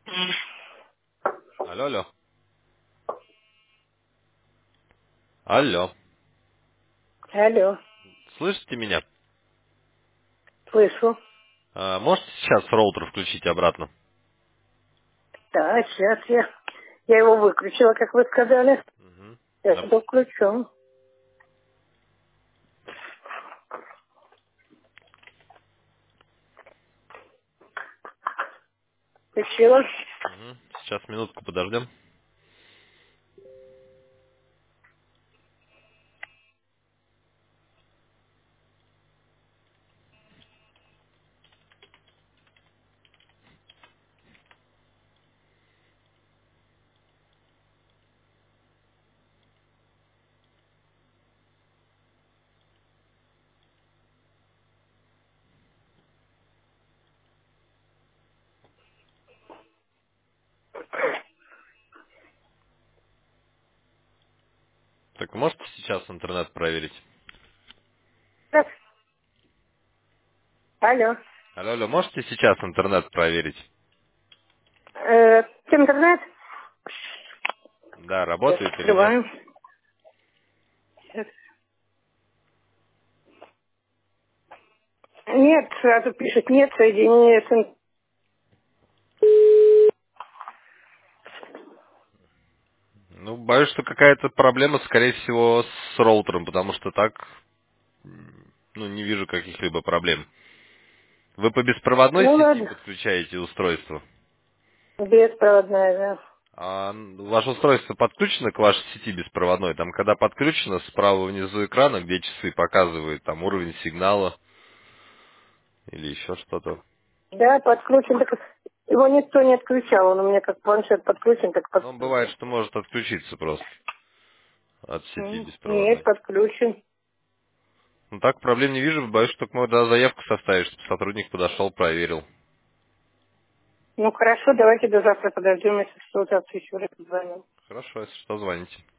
Алло, алло. Алло. Алло, Слышите меня? слышу. Можете сейчас роутер включить обратно? Да, сейчас я его выключила, как вы сказали. Мгм. Сейчас его включу. Включила. Мгм. Сейчас минутку подождем. Так, можете сейчас интернет проверить? Так, алло. Алло, алло, можете сейчас интернет проверить? Интернет? Да, Сейчас работает или нет? открываем. Сейчас. Нет, сразу пишет, нет соединения с Ну, боюсь, что какая-то проблема, скорее всего, с роутером, потому что так, ну, не вижу каких-либо проблем. Вы по беспроводной Ну сети ладно, подключаете устройство? беспроводная, да. А ваше устройство подключено к вашей сети беспроводной? Там, когда подключено, справа внизу экрана, где часы показывают, там уровень сигнала или еще что-то. Да, подключен, так его никто не отключал, он у меня как планшет подключен, так Но бывает, подключен. что может отключиться просто от сети Нет, беспроводной. подключен. Ну так, проблем не вижу, боюсь, что только можно заявку составить, чтобы сотрудник подошел, проверил. Ну хорошо, давайте до завтра подождем, если что, завтра еще раз позвоним. Хорошо, если что, звоните.